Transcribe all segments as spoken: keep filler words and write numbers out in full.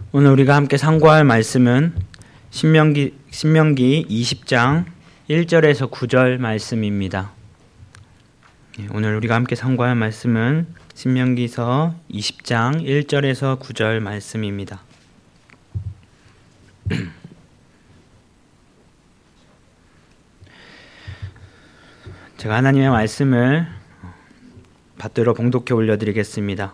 오늘 우리가 함께 상고할 말씀은 신명기, 신명기 이십 장 일 절에서 구 절 말씀입니다. 오늘 우리가 함께 상고할 말씀은 신명기서 이십 장 일 절에서 구 절 말씀입니다. 제가 하나님의 말씀을 받들어 봉독해 올려드리겠습니다.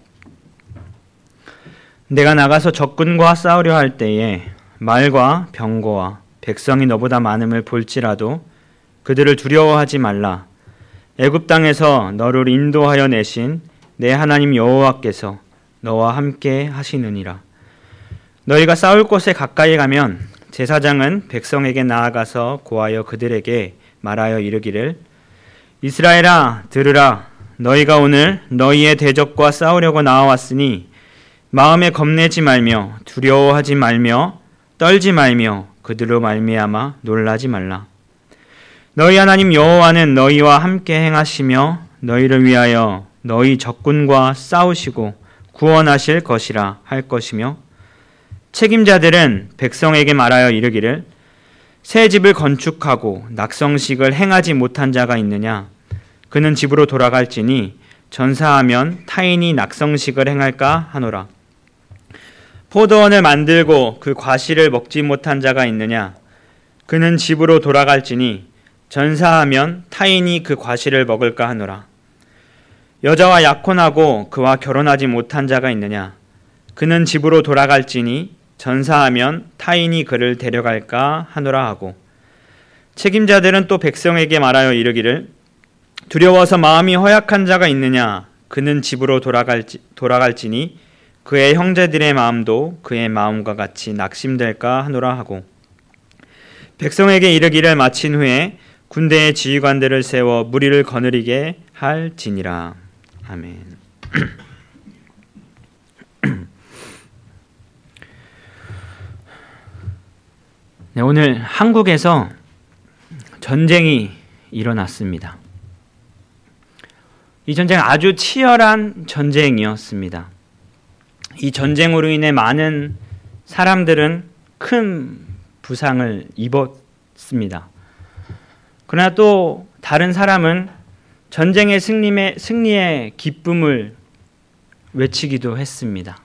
내가 나가서 적군과 싸우려 할 때에 말과 병거와 백성이 너보다 많음을 볼지라도 그들을 두려워하지 말라. 애굽 땅에서 너를 인도하여 내신 내 하나님 여호와께서 너와 함께 하시느니라. 너희가 싸울 곳에 가까이 가면 제사장은 백성에게 나아가서 고하여 그들에게 말하여 이르기를 이스라엘아 들으라. 너희가 오늘 너희의 대적과 싸우려고 나와왔으니 마음에 겁내지 말며 두려워하지 말며 떨지 말며 그들로 말미암아 놀라지 말라. 너희 하나님 여호와는 너희와 함께 행하시며 너희를 위하여 너희 적군과 싸우시고 구원하실 것이라 할 것이며 책임자들은 백성에게 말하여 이르기를 새 집을 건축하고 낙성식을 행하지 못한 자가 있느냐? 그는 집으로 돌아갈지니 전사하면 타인이 낙성식을 행할까 하노라. 포도원을 만들고 그 과실을 먹지 못한 자가 있느냐? 그는 집으로 돌아갈지니 전사하면 타인이 그 과실을 먹을까 하노라. 여자와 약혼하고 그와 결혼하지 못한 자가 있느냐? 그는 집으로 돌아갈지니 전사하면 타인이 그를 데려갈까 하노라 하고 책임자들은 또 백성에게 말하여 이르기를 두려워서 마음이 허약한 자가 있느냐? 그는 집으로 돌아갈지, 돌아갈지니 그의 형제들의 마음도 그의 마음과 같이 낙심될까 하노라 하고 백성에게 이르기를 마친 후에 군대의 지휘관들을 세워 무리를 거느리게 할지니라. 아멘. 네, 오늘 한국에서 전쟁이 일어났습니다. 이 전쟁은 아주 치열한 전쟁이었습니다. 이 전쟁으로 인해 많은 사람들은 큰 부상을 입었습니다. 그러나 또 다른 사람은 전쟁의 승리의, 승리의 기쁨을 외치기도 했습니다.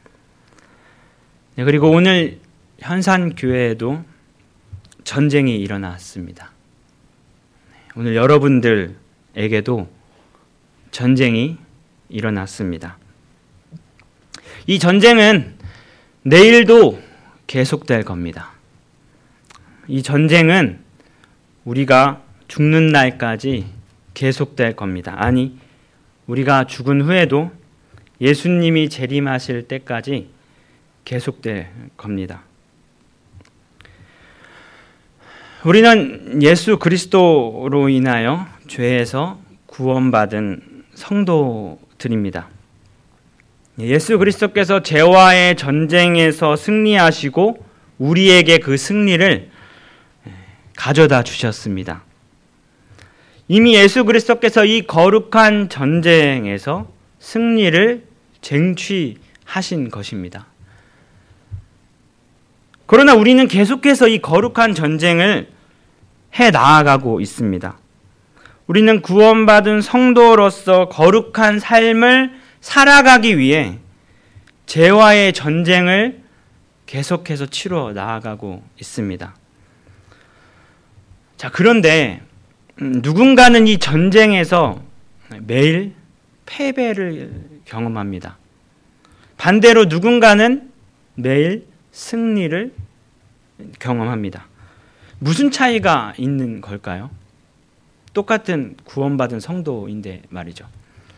네, 그리고 오늘 현산교회에도 전쟁이 일어났습니다. 오늘 여러분들에게도 전쟁이 일어났습니다. 이 전쟁은 내일도 계속될 겁니다. 이 전쟁은 우리가 죽는 날까지 계속될 겁니다. 아니, 우리가 죽은 후에도 예수님이 재림하실 때까지 계속될 겁니다. 우리는 예수 그리스도로 인하여 죄에서 구원받은 성도들입니다. 예수 그리스도께서 죄와의 전쟁에서 승리하시고 우리에게 그 승리를 가져다 주셨습니다. 이미 예수 그리스도께서 이 거룩한 전쟁에서 승리를 쟁취하신 것입니다. 그러나 우리는 계속해서 이 거룩한 전쟁을 해 나아가고 있습니다. 우리는 구원받은 성도로서 거룩한 삶을 살아가기 위해 죄와의 전쟁을 계속해서 치러 나아가고 있습니다. 자, 그런데 누군가는 이 전쟁에서 매일 패배를 경험합니다. 반대로 누군가는 매일 승리를 경험합니다. 무슨 차이가 있는 걸까요? 똑같은 구원받은 성도인데 말이죠.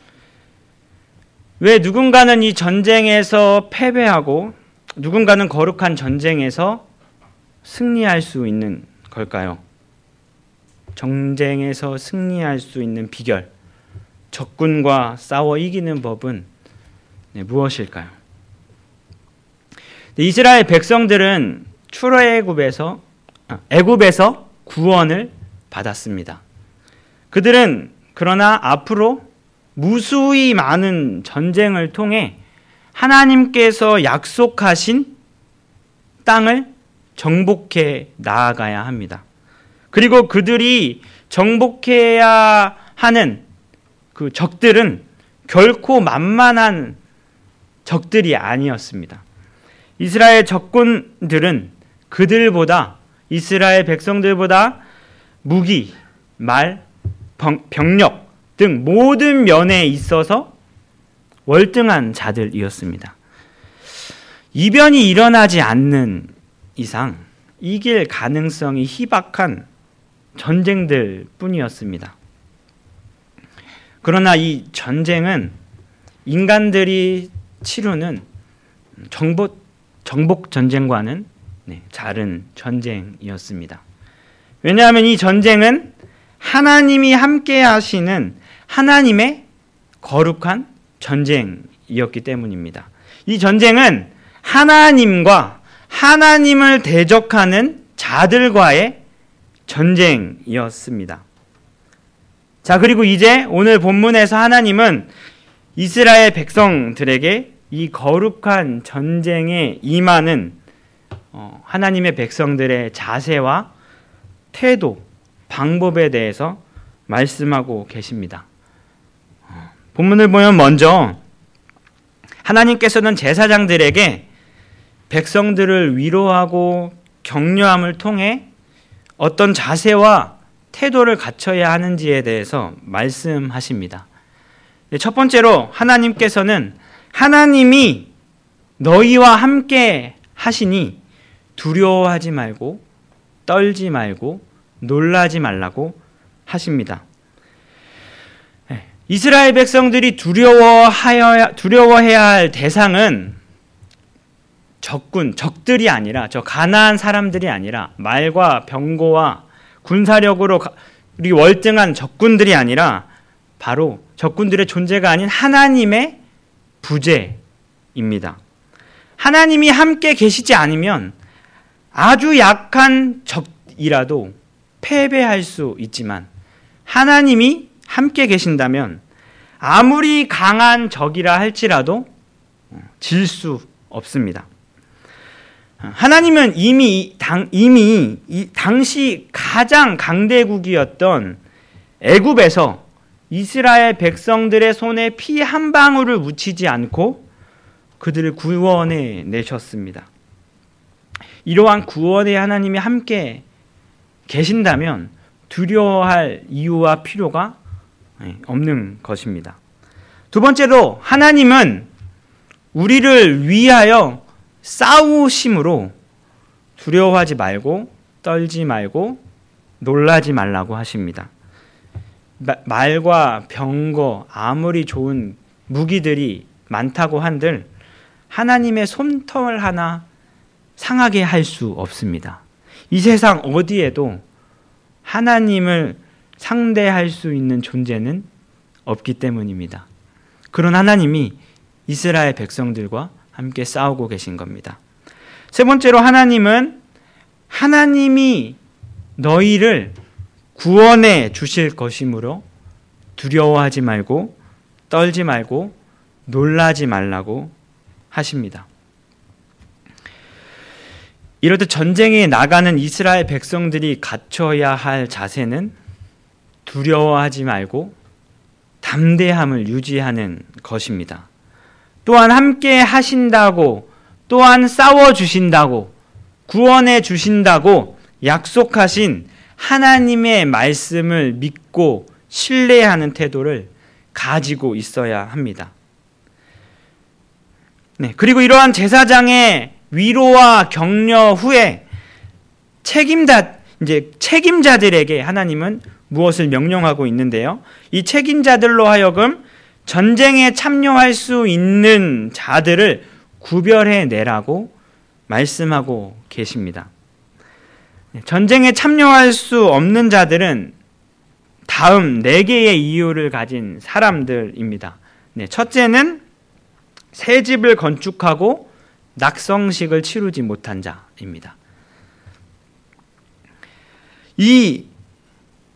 왜 누군가는 이 전쟁에서 패배하고 누군가는 거룩한 전쟁에서 승리할 수 있는 걸까요? 전쟁에서 승리할 수 있는 비결, 적군과 싸워 이기는 법은 네, 무엇일까요? 이스라엘 백성들은 출애굽에서 애굽에서 구원을 받았습니다. 그들은 그러나 앞으로 무수히 많은 전쟁을 통해 하나님께서 약속하신 땅을 정복해 나아가야 합니다. 그리고 그들이 정복해야 하는 그 적들은 결코 만만한 적들이 아니었습니다. 이스라엘 적군들은 그들보다, 이스라엘 백성들보다 무기, 말, 병력 등 모든 면에 있어서 월등한 자들이었습니다. 이변이 일어나지 않는 이상 이길 가능성이 희박한 전쟁들 뿐이었습니다. 그러나 이 전쟁은 인간들이 치르는 정복, 정복 전쟁과는 네, 다른 전쟁이었습니다. 왜냐하면 이 전쟁은 하나님이 함께 하시는 하나님의 거룩한 전쟁이었기 때문입니다. 이 전쟁은 하나님과 하나님을 대적하는 자들과의 전쟁이었습니다. 자, 그리고 이제 오늘 본문에서 하나님은 이스라엘 백성들에게 이 거룩한 전쟁에 임하는 하나님의 백성들의 자세와 태도, 방법에 대해서 말씀하고 계십니다. 본문을 보면 먼저 하나님께서는 제사장들에게 백성들을 위로하고 격려함을 통해 어떤 자세와 태도를 갖춰야 하는지에 대해서 말씀하십니다. 첫 번째로 하나님께서는 하나님이 너희와 함께 하시니 두려워하지 말고 떨지 말고 놀라지 말라고 하십니다. 이스라엘 백성들이 두려워하여, 두려워해야 할 대상은 적군, 적들이 아니라, 저 가나안 사람들이 아니라, 말과 병거와 군사력으로 우리 월등한 적군들이 아니라 바로 적군들의 존재가 아닌 하나님의 부재입니다. 하나님이 함께 계시지 않으면 아주 약한 적이라도 패배할 수 있지만 하나님이 함께 계신다면 아무리 강한 적이라 할지라도 질 수 없습니다. 하나님은 이미, 당, 이미 이 당시 가장 강대국이었던 애굽에서 이스라엘 백성들의 손에 피 한 방울을 묻히지 않고 그들을 구원해 내셨습니다. 이러한 구원의 하나님이 함께 계신다면 두려워할 이유와 필요가 없는 것입니다. 두 번째로 하나님은 우리를 위하여 싸우심으로 두려워하지 말고 떨지 말고 놀라지 말라고 하십니다. 말과 병거 아무리 좋은 무기들이 많다고 한들 하나님의 손털 하나 상하게 할 수 없습니다. 이 세상 어디에도 하나님을 상대할 수 있는 존재는 없기 때문입니다. 그런 하나님이 이스라엘 백성들과 함께 싸우고 계신 겁니다. 세 번째로 하나님은 하나님이 너희를 구원해 주실 것이므로 두려워하지 말고 떨지 말고 놀라지 말라고 하십니다. 이렇듯 전쟁에 나가는 이스라엘 백성들이 갖춰야 할 자세는 두려워하지 말고 담대함을 유지하는 것입니다. 또한 함께 하신다고, 또한 싸워주신다고, 구원해 주신다고 약속하신 하나님의 말씀을 믿고 신뢰하는 태도를 가지고 있어야 합니다. 네, 그리고 이러한 제사장의 위로와 격려 후에 책임자, 이제 책임자들에게 하나님은 무엇을 명령하고 있는데요. 이 책임자들로 하여금 전쟁에 참여할 수 있는 자들을 구별해 내라고 말씀하고 계십니다. 전쟁에 참여할 수 없는 자들은 다음 네 개의 이유를 가진 사람들입니다. 네, 첫째는 새 집을 건축하고 낙성식을 치르지 못한 자입니다. 이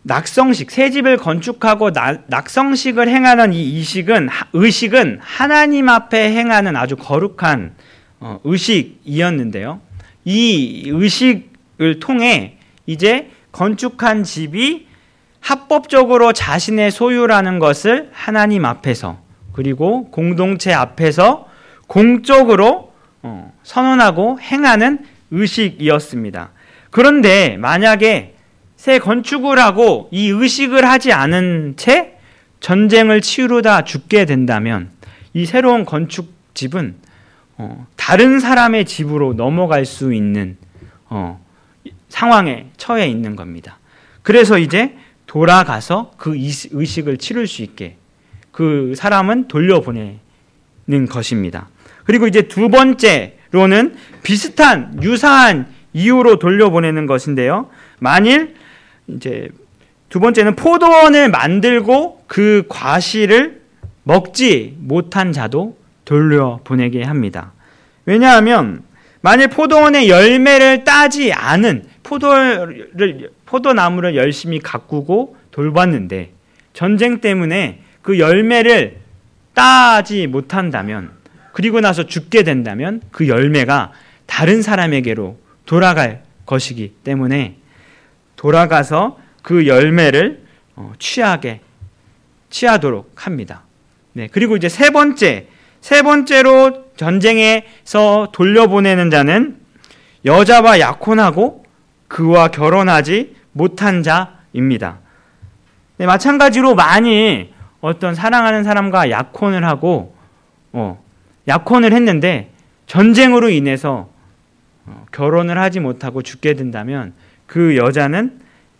낙성식, 새 집을 건축하고 나, 낙성식을 행하는 이 의식은, 의식은 하나님 앞에 행하는 아주 거룩한 어, 의식이었는데요. 이 의식을 통해 이제 건축한 집이 합법적으로 자신의 소유라는 것을 하나님 앞에서 그리고 공동체 앞에서 공적으로 어, 선언하고 행하는 의식이었습니다. 그런데 만약에 새 건축을 하고 이 의식을 하지 않은 채 전쟁을 치르다 죽게 된다면 이 새로운 건축집은 어, 다른 사람의 집으로 넘어갈 수 있는 어, 상황에 처해 있는 겁니다. 그래서 이제 돌아가서 그 의식을 치를 수 있게 그 사람은 돌려보내는 것입니다. 그리고 이제 두 번째로는 비슷한 유사한 이유로 돌려보내는 것인데요. 만일 이제 두 번째는 포도원을 만들고 그 과실을 먹지 못한 자도 돌려보내게 합니다. 왜냐하면 만일 포도원의 열매를 따지 않은 포도를, 포도나무를 열심히 가꾸고 돌봤는데 전쟁 때문에 그 열매를 따지 못한다면 그리고 나서 죽게 된다면 그 열매가 다른 사람에게로 돌아갈 것이기 때문에 돌아가서 그 열매를 취하게 취하도록 합니다. 네, 그리고 이제 세 번째, 세 번째로 전쟁에서 돌려보내는 자는 여자와 약혼하고 그와 결혼하지 못한 자입니다. 네, 마찬가지로 만일 어떤 사랑하는 사람과 약혼을 하고 어, 약혼을 했는데 전쟁으로 인해서 어, 결혼을 하지 못하고 죽게 된다면 그 여자는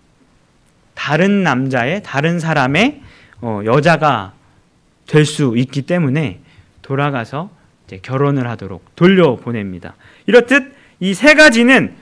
다른 남자의 다른 사람의 어, 여자가 될 수 있기 때문에 돌아가서 이제 결혼을 하도록 돌려보냅니다. 이렇듯 이 세 가지는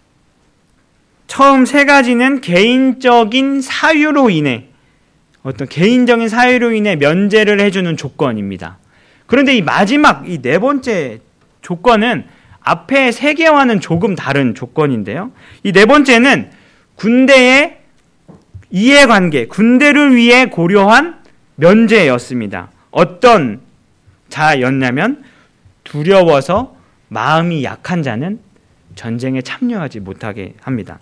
처음 세 가지는 개인적인 사유로 인해 어떤 개인적인 사유로 인해 면제를 해주는 조건입니다. 그런데 이 마지막 이 네 번째 조건은 앞에 세 개와는 조금 다른 조건인데요. 이 네 번째는 군대의 이해관계, 군대를 위해 고려한 면제였습니다. 어떤 자였냐면 두려워서 마음이 약한 자는 전쟁에 참여하지 못하게 합니다.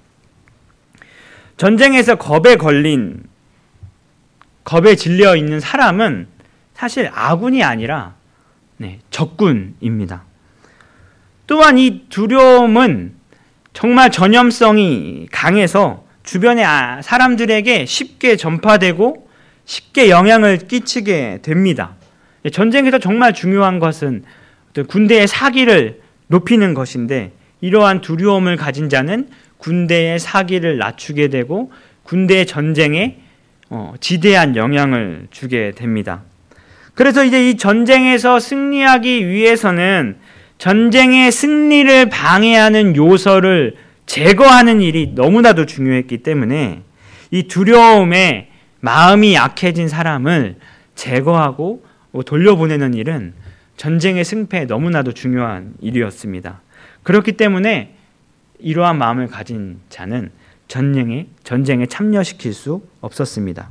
전쟁에서 겁에 걸린, 겁에 질려 있는 사람은 사실 아군이 아니라 네, 적군입니다. 또한 이 두려움은 정말 전염성이 강해서 주변의 사람들에게 쉽게 전파되고 쉽게 영향을 끼치게 됩니다. 전쟁에서 정말 중요한 것은 군대의 사기를 높이는 것인데 이러한 두려움을 가진 자는 군대의 사기를 낮추게 되고 군대의 전쟁에 어, 지대한 영향을 주게 됩니다. 그래서 이제 이 전쟁에서 승리하기 위해서는 전쟁의 승리를 방해하는 요소를 제거하는 일이 너무나도 중요했기 때문에 이 두려움에 마음이 약해진 사람을 제거하고 돌려보내는 일은 전쟁의 승패에 너무나도 중요한 일이었습니다. 그렇기 때문에 이러한 마음을 가진 자는 전쟁에, 전쟁에 참여시킬 수 없었습니다.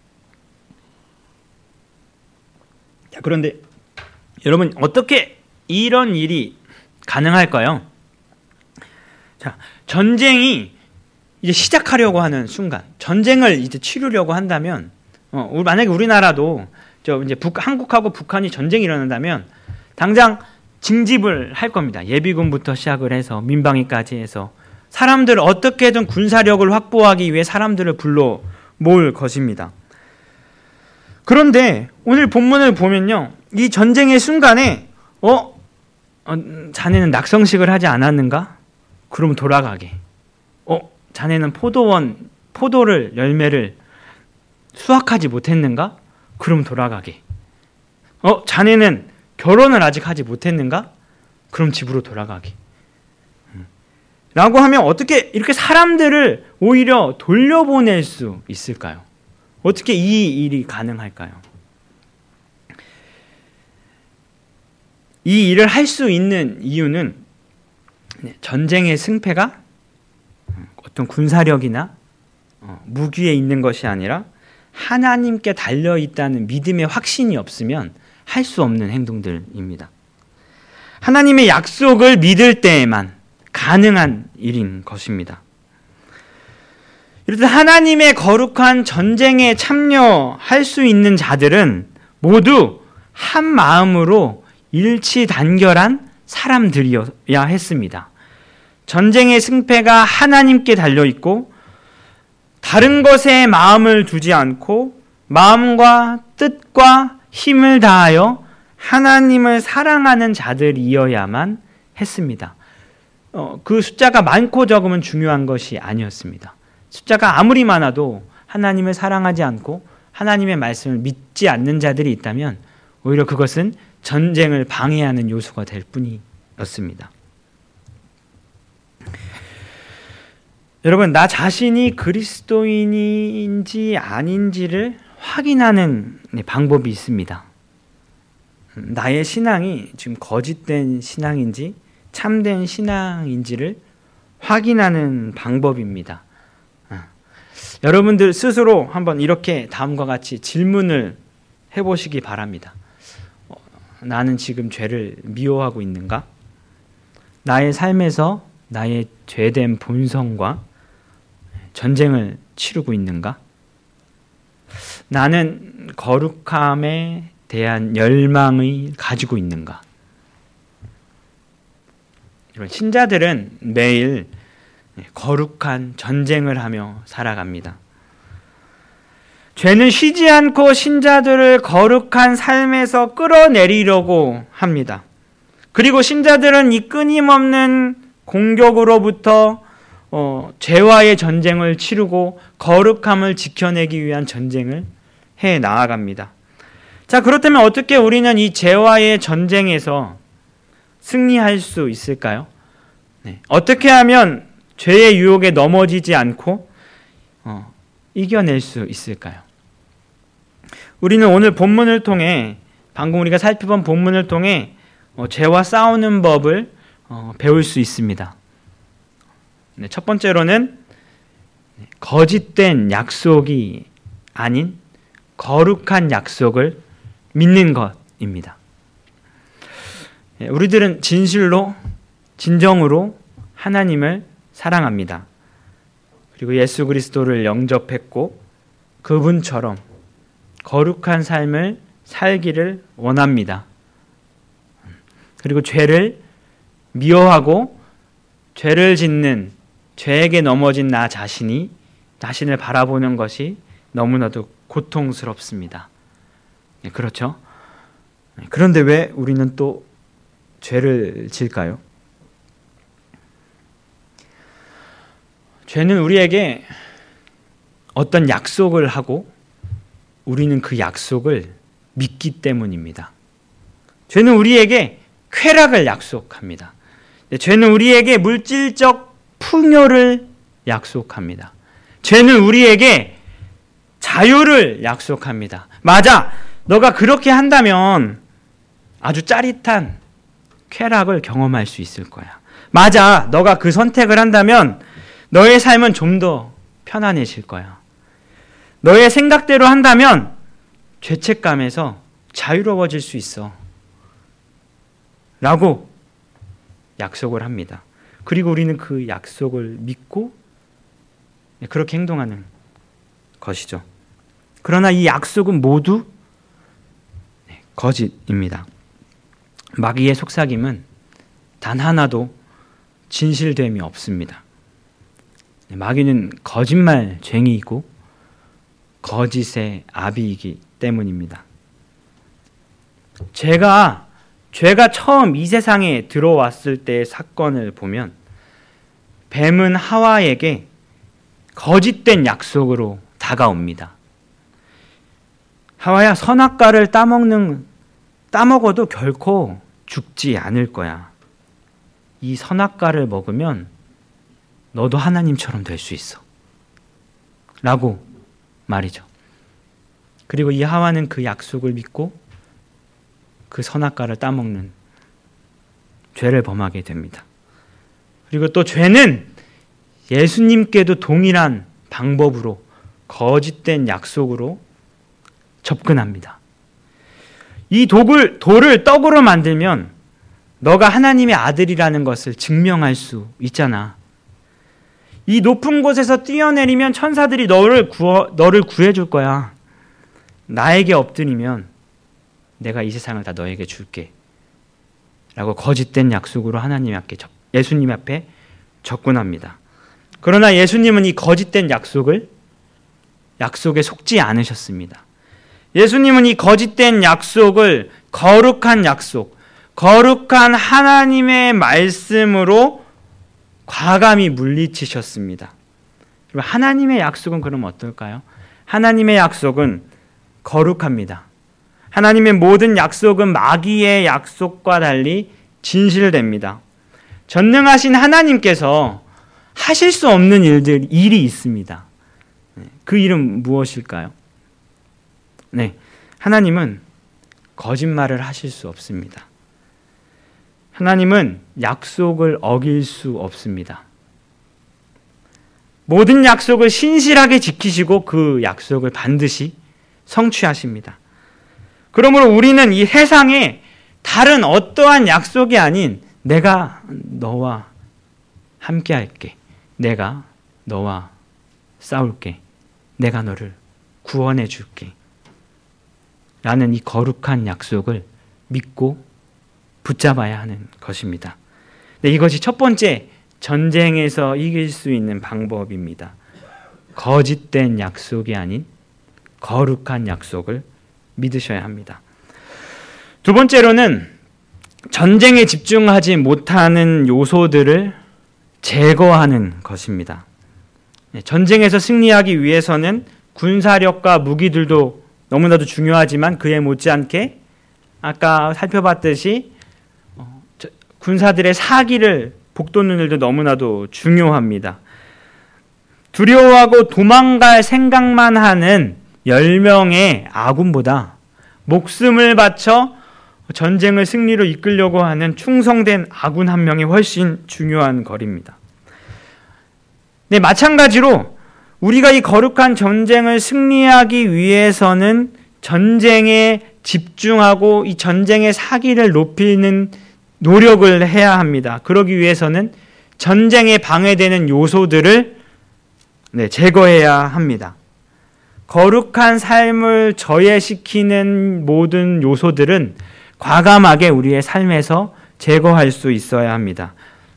자, 그런데 여러분 어떻게 이런 일이 가능할까요? 자, 전쟁이 이제 시작하려고 하는 순간, 전쟁을 이제 치르려고 한다면, 어, 만약에 우리나라도 저 이제 북, 한국하고 북한이 전쟁이 일어난다면 당장 징집을 할 겁니다. 예비군부터 시작을 해서 민방위까지 해서 사람들을 어떻게든 군사력을 확보하기 위해 사람들을 불러 모을 것입니다. 그런데 오늘 본문을 보면요, 이 전쟁의 순간에 어, 어 자네는 낙성식을 하지 않았는가? 그럼 돌아가게. 어, 자네는 포도원 포도를 열매를 수확하지 못했는가? 그럼 돌아가게. 어, 자네는 결혼을 아직 하지 못했는가? 그럼 집으로 돌아가게. 라고 하면 어떻게 이렇게 사람들을 오히려 돌려보낼 수 있을까요? 어떻게 이 일이 가능할까요? 이 일을 할 수 있는 이유는 전쟁의 승패가 어떤 군사력이나 어, 무기에 있는 것이 아니라 하나님께 달려있다는 믿음의 확신이 없으면 할 수 없는 행동들입니다. 하나님의 약속을 믿을 때에만 가능한 일인 것입니다. 이렇듯 하나님의 거룩한 전쟁에 참여할 수 있는 자들은 모두 한 마음으로 일치단결한 사람들이어야 했습니다. 전쟁의 승패가 하나님께 달려있고 다른 것에 마음을 두지 않고 마음과 뜻과 힘을 다하여 하나님을 사랑하는 자들이어야만 했습니다. 어, 그 숫자가 많고 적으면 중요한 것이 아니었습니다. 숫자가 아무리 많아도 하나님을 사랑하지 않고 하나님의 말씀을 믿지 않는 자들이 있다면 오히려 그것은 전쟁을 방해하는 요소가 될 뿐이었습니다. 여러분, 나 자신이 그리스도인인지 아닌지를 확인하는 방법이 있습니다. 나의 신앙이 지금 거짓된 신앙인지 참된 신앙인지를 확인하는 방법입니다. 여러분들 스스로 한번 이렇게 다음과 같이 질문을 해보시기 바랍니다. 어, 나는 지금 죄를 미워하고 있는가? 나의 삶에서 나의 죄된 본성과 전쟁을 치르고 있는가? 나는 거룩함에 대한 열망을 가지고 있는가? 이런 신자들은 매일 거룩한 전쟁을 하며 살아갑니다. 죄는 쉬지 않고 신자들을 거룩한 삶에서 끌어내리려고 합니다. 그리고 신자들은 이 끊임없는 공격으로부터 어, 죄와의 전쟁을 치르고 거룩함을 지켜내기 위한 전쟁을 해 나아갑니다. 자, 그렇다면 어떻게 우리는 이 죄와의 전쟁에서 승리할 수 있을까요? 네. 어떻게 하면 죄의 유혹에 넘어지지 않고 어, 이겨낼 수 있을까요? 우리는 오늘 본문을 통해, 방금 우리가 살펴본 본문을 통해 어, 죄와 싸우는 법을 어, 배울 수 있습니다. 네, 첫 번째로는 거짓된 약속이 아닌 거룩한 약속을 믿는 것입니다. 네, 우리들은 진실로, 진정으로 하나님을 사랑합니다. 그리고 예수 그리스도를 영접했고 그분처럼 거룩한 삶을 살기를 원합니다. 그리고 죄를 미워하고 죄를 짓는, 죄에게 넘어진 나 자신이 자신을 바라보는 것이 너무나도 고통스럽습니다. 네, 그렇죠? 그런데 왜 우리는 또 죄를 질까요? 죄는 우리에게 어떤 약속을 하고 우리는 그 약속을 믿기 때문입니다. 죄는 우리에게 쾌락을 약속합니다. 죄는 우리에게 물질적 풍요를 약속합니다. 죄는 우리에게 자유를 약속합니다. 맞아, 너가 그렇게 한다면 아주 짜릿한 쾌락을 경험할 수 있을 거야. 맞아, 너가 그 선택을 한다면 너의 삶은 좀 더 편안해질 거야. 너의 생각대로 한다면 죄책감에서 자유로워질 수 있어. 라고 약속을 합니다. 그리고 우리는 그 약속을 믿고 그렇게 행동하는 것이죠. 그러나 이 약속은 모두 거짓입니다. 마귀의 속삭임은 단 하나도 진실됨이 없습니다. 마귀는 거짓말쟁이이고 거짓의 아비이기 때문입니다. 제가 죄가 처음 이 세상에 들어왔을 때의 사건을 보면 뱀은 하와에게 거짓된 약속으로 다가옵니다. 하와야, 선악과를 따먹는, 따먹어도 결코 죽지 않을 거야. 이 선악과를 먹으면 너도 하나님처럼 될 수 있어. 라고 말이죠. 그리고 이 하와는 그 약속을 믿고 그 선악과를 따먹는 죄를 범하게 됩니다. 그리고 또 죄는 예수님께도 동일한 방법으로, 거짓된 약속으로 접근합니다. 이 독을, 돌을 떡으로 만들면 너가 하나님의 아들이라는 것을 증명할 수 있잖아. 이 높은 곳에서 뛰어내리면 천사들이 너를 구워, 너를 구해줄 거야. 나에게 엎드리면 내가 이 세상을 다 너에게 줄게. 라고 거짓된 약속으로 하나님 앞에, 예수님 앞에 접근합니다. 그러나 예수님은 이 거짓된 약속을, 약속에 속지 않으셨습니다. 예수님은 이 거짓된 약속을 거룩한 약속, 거룩한 하나님의 말씀으로 과감히 물리치셨습니다. 그리고 하나님의 약속은 그럼 어떨까요? 하나님의 약속은 거룩합니다. 하나님의 모든 약속은 마귀의 약속과 달리 진실됩니다. 전능하신 하나님께서 하실 수 없는 일들, 일이 있습니다. 그 일은 무엇일까요? 네, 하나님은 거짓말을 하실 수 없습니다. 하나님은 약속을 어길 수 없습니다. 모든 약속을 신실하게 지키시고 그 약속을 반드시 성취하십니다. 그러므로 우리는 이 세상에 다른 어떠한 약속이 아닌 내가 너와 함께 할게. 내가 너와 싸울게. 내가 너를 구원해 줄게. 라는 이 거룩한 약속을 믿고 붙잡아야 하는 것입니다. 네, 이것이 첫 번째 전쟁에서 이길 수 있는 방법입니다. 거짓된 약속이 아닌 거룩한 약속을 믿으셔야 합니다. 두 번째로는 전쟁에 집중하지 못하는 요소들을 제거하는 것입니다. 전쟁에서 승리하기 위해서는 군사력과 무기들도 너무나도 중요하지만 그에 못지않게 아까 살펴봤듯이 군사들의 사기를 북돋는 일도 너무나도 중요합니다. 두려워하고 도망갈 생각만 하는 열 명의 아군보다 목숨을 바쳐 전쟁을 승리로 이끌려고 하는 충성된 아군 한 명이 훨씬 중요한 거리입니다. 네, 마찬가지로 우리가 이 거룩한 전쟁을 승리하기 위해서는 전쟁에 집중하고 이 전쟁의 사기를 높이는 노력을 해야 합니다. 그러기 위해서는 전쟁에 방해되는 요소들을 네, 제거해야 합니다. 거룩한 삶을 저해시키는 모든 요소들은 과감하게 우리의 삶에서 제거할 수 있어야 합니다.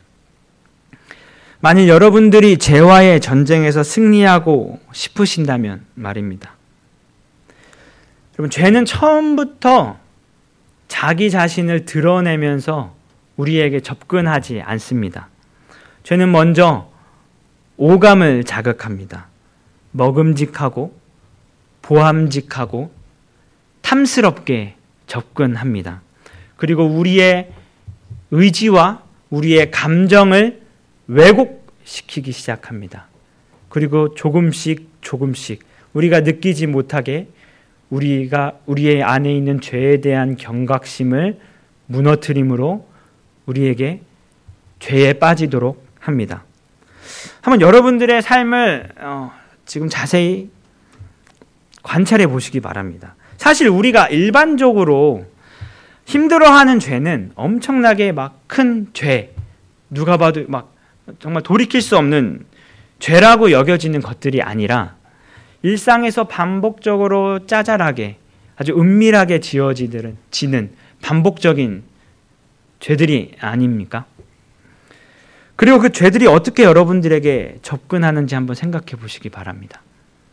만일 여러분들이 죄와의 전쟁에서 승리하고 싶으신다면 말입니다. 여러분, 죄는 처음부터 자기 자신을 드러내면서 우리에게 접근하지 않습니다. 죄는 먼저 오감을 자극합니다. 먹음직하고 보암직하고 탐스럽게 접근합니다. 그리고 우리의 의지와 우리의 감정을 왜곡시키기 시작합니다. 그리고 조금씩 조금씩 우리가 느끼지 못하게 우리가 우리의 안에 있는 죄에 대한 경각심을 무너뜨림으로 우리에게 죄에 빠지도록 합니다. 한번 여러분들의 삶을 어, 지금 자세히 관찰해 보시기 바랍니다. 사실 우리가 일반적으로 힘들어하는 죄는 엄청나게 막 큰 죄, 누가 봐도 막 정말 돌이킬 수 없는 죄라고 여겨지는 것들이 아니라 일상에서 반복적으로 짜잘하게 아주 은밀하게 지어지는 지는 반복적인 죄들이 아닙니까? 그리고 그 죄들이 어떻게 여러분들에게 접근하는지 한번 생각해 보시기 바랍니다.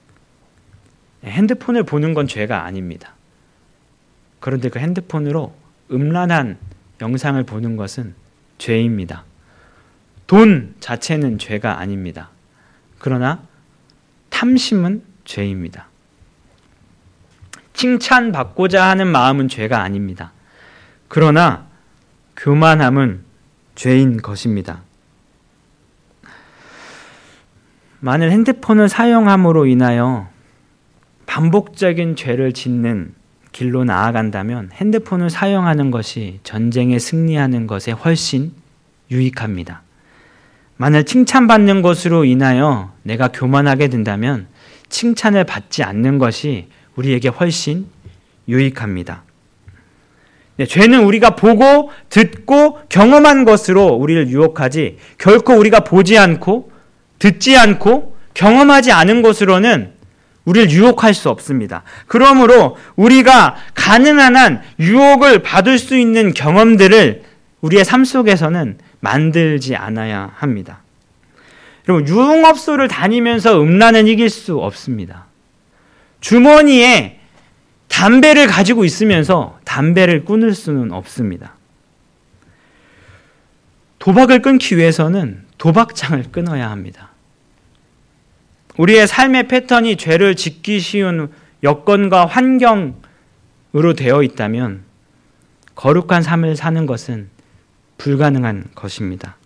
핸드폰을 보는 건 죄가 아닙니다. 그런데 그 핸드폰으로 음란한 영상을 보는 것은 죄입니다. 돈 자체는 죄가 아닙니다. 그러나 탐심은 죄입니다. 칭찬받고자 하는 마음은 죄가 아닙니다. 그러나 교만함은 죄인 것입니다. 만일 핸드폰을 사용함으로 인하여 반복적인 죄를 짓는 길로 나아간다면 핸드폰을 사용하는 것이 전쟁에 승리하는 것에 훨씬 유익합니다. 만약 칭찬받는 것으로 인하여 내가 교만하게 된다면 칭찬을 받지 않는 것이 우리에게 훨씬 유익합니다. 네, 죄는 우리가 보고 듣고 경험한 것으로 우리를 유혹하지 결코 우리가 보지 않고 듣지 않고 경험하지 않은 것으로는 우리를 유혹할 수 없습니다. 그러므로 우리가 가능한 한 유혹을 받을 수 있는 경험들을 우리의 삶 속에서는 만들지 않아야 합니다. 여러분, 유흥업소를 다니면서 음란은 이길 수 없습니다. 주머니에 담배를 가지고 있으면서 담배를 끊을 수는 없습니다. 도박을 끊기 위해서는 도박장을 끊어야 합니다. 우리의 삶의 패턴이 죄를 짓기 쉬운 여건과 환경으로 되어 있다면 거룩한 삶을 사는 것은 불가능한 것입니다.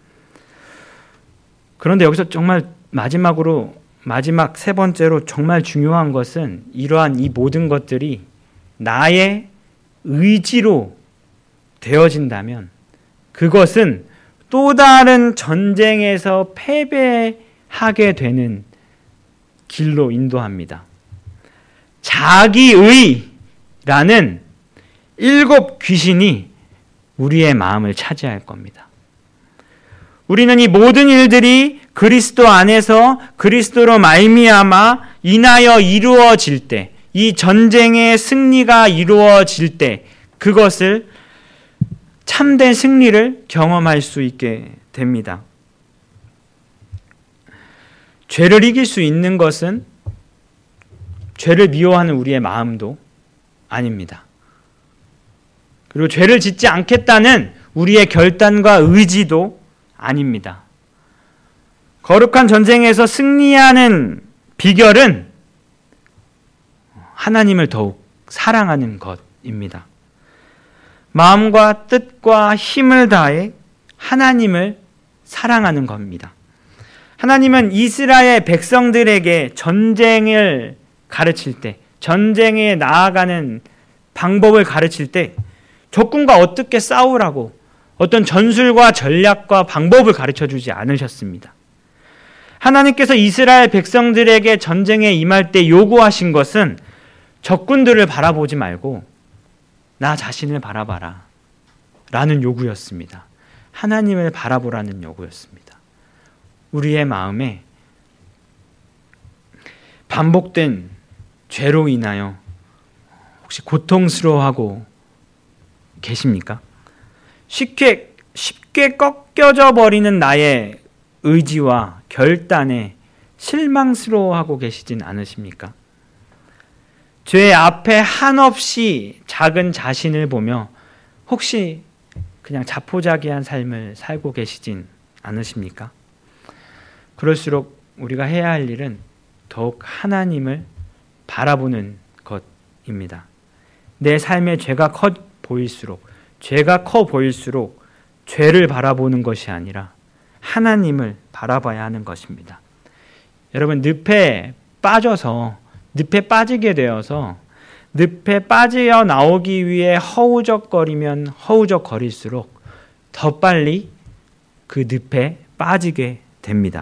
그런데 여기서 정말 마지막으로 마지막 세 번째로 정말 중요한 것은 이러한 이 모든 것들이 나의 의지로 되어진다면 그것은 또 다른 전쟁에서 패배하게 되는 길로 인도합니다. 자기의라는 일곱 귀신이 우리의 마음을 차지할 겁니다. 우리는 이 모든 일들이 그리스도 안에서 그리스도로 말미암아 인하여 이루어질 때, 이 전쟁의 승리가 이루어질 때 그것을 참된 승리를 경험할 수 있게 됩니다. 죄를 이길 수 있는 것은 죄를 미워하는 우리의 마음도 아닙니다. 그리고 죄를 짓지 않겠다는 우리의 결단과 의지도 아닙니다. 거룩한 전쟁에서 승리하는 비결은 하나님을 더욱 사랑하는 것입니다. 마음과 뜻과 힘을 다해 하나님을 사랑하는 겁니다. 하나님은 이스라엘 백성들에게 전쟁을 가르칠 때, 전쟁에 나아가는 방법을 가르칠 때 적군과 어떻게 싸우라고 어떤 전술과 전략과 방법을 가르쳐주지 않으셨습니다. 하나님께서 이스라엘 백성들에게 전쟁에 임할 때 요구하신 것은 적군들을 바라보지 말고 나 자신을 바라봐라 라는 요구였습니다. 하나님을 바라보라는 요구였습니다. 우리의 마음에 반복된 죄로 인하여 혹시 고통스러워하고 계십니까? 쉽게 쉽게 꺾여져 버리는 나의 의지와 결단에 실망스러워하고 계시진 않으십니까? 죄 앞에 한없이 작은 자신을 보며 혹시 그냥 자포자기한 삶을 살고 계시진 않으십니까? 그럴수록 우리가 해야 할 일은 더욱 하나님을 바라보는 것입니다. 내 삶의 죄가 커 보일수록, 죄가 커 보일수록 죄를 바라보는 것이 아니라 하나님을 바라봐야 하는 것입니다. 여러분, 늪에 빠져서, 늪에 빠지게 되어서 늪에 빠져 나오기 위해 허우적거리면 허우적거릴수록 더 빨리 그 늪에 빠지게 됩니다.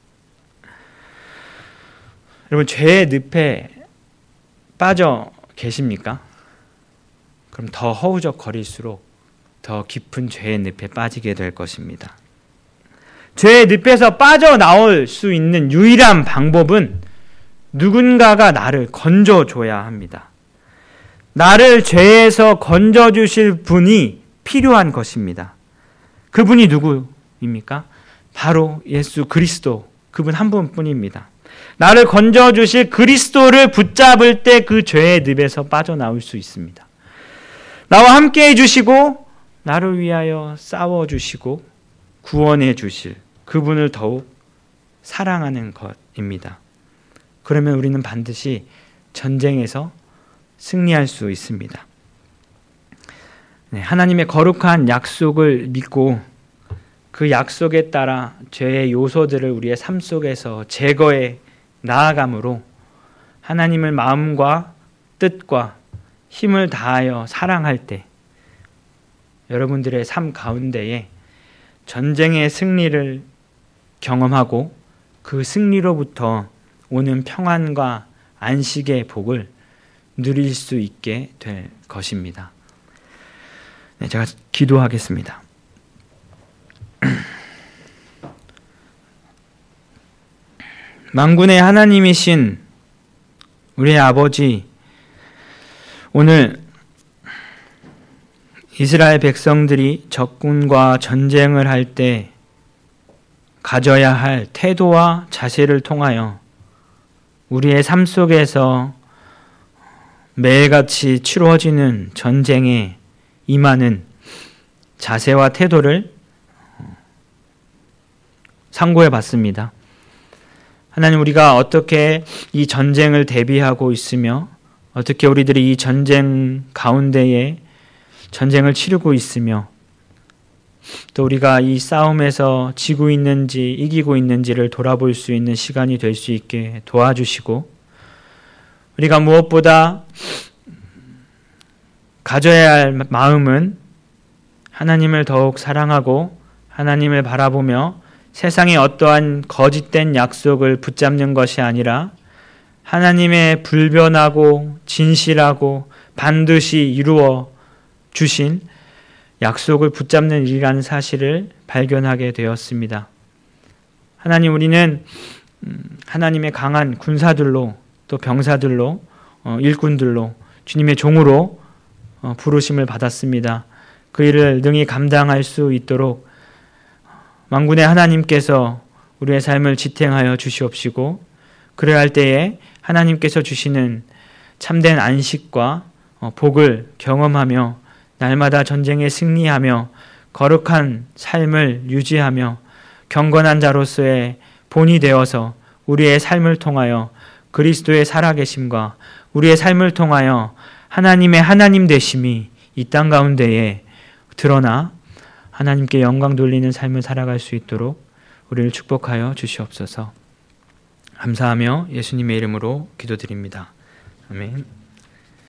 여러분, 죄의 늪에 빠져 계십니까? 그럼 더 허우적거릴수록 더 깊은 죄의 늪에 빠지게 될 것입니다. 죄의 늪에서 빠져나올 수 있는 유일한 방법은 누군가가 나를 건져줘야 합니다. 나를 죄에서 건져주실 분이 필요한 것입니다. 그분이 누구입니까? 바로 예수 그리스도, 그분 한 분뿐입니다. 나를 건져주실 그리스도를 붙잡을 때 그 죄의 늪에서 빠져나올 수 있습니다. 나와 함께 해주시고 나를 위하여 싸워주시고 구원해 주실 그분을 더욱 사랑하는 것입니다. 그러면 우리는 반드시 전쟁에서 승리할 수 있습니다. 네, 하나님의 거룩한 약속을 믿고 그 약속에 따라 죄의 요소들을 우리의 삶 속에서 제거해 나아감으로 하나님을 마음과 뜻과 힘을 다하여 사랑할 때 여러분들의 삶 가운데에 전쟁의 승리를 경험하고 그 승리로부터 오는 평안과 안식의 복을 누릴 수 있게 될 것입니다. 네, 제가 기도하겠습니다. 만군의 하나님이신 우리의 아버지, 오늘 이스라엘 백성들이 적군과 전쟁을 할 때 가져야 할 태도와 자세를 통하여 우리의 삶 속에서 매일같이 치루어지는 전쟁에 임하는 자세와 태도를 상고해 봤습니다. 하나님, 우리가 어떻게 이 전쟁을 대비하고 있으며 어떻게 우리들이 이 전쟁 가운데에 전쟁을 치르고 있으며 또 우리가 이 싸움에서 지고 있는지 이기고 있는지를 돌아볼 수 있는 시간이 될 수 있게 도와주시고, 우리가 무엇보다 가져야 할 마음은 하나님을 더욱 사랑하고 하나님을 바라보며 세상의 어떠한 거짓된 약속을 붙잡는 것이 아니라 하나님의 불변하고 진실하고 반드시 이루어 주신 약속을 붙잡는 일이라는 사실을 발견하게 되었습니다. 하나님, 우리는 하나님의 강한 군사들로 또 병사들로 일꾼들로 주님의 종으로 부르심을 받았습니다. 그 일을 능히 감당할 수 있도록 만군의 하나님께서 우리의 삶을 지탱하여 주시옵시고, 그래야 할 때에 하나님께서 주시는 참된 안식과 복을 경험하며 날마다 전쟁에 승리하며 거룩한 삶을 유지하며 경건한 자로서의 본이 되어서 우리의 삶을 통하여 그리스도의 살아계심과 우리의 삶을 통하여 하나님의 하나님 되심이 이 땅 가운데에 드러나 하나님께 영광 돌리는 삶을 살아갈 수 있도록 우리를 축복하여 주시옵소서. 감사하며 예수님의 이름으로 기도드립니다. 아멘.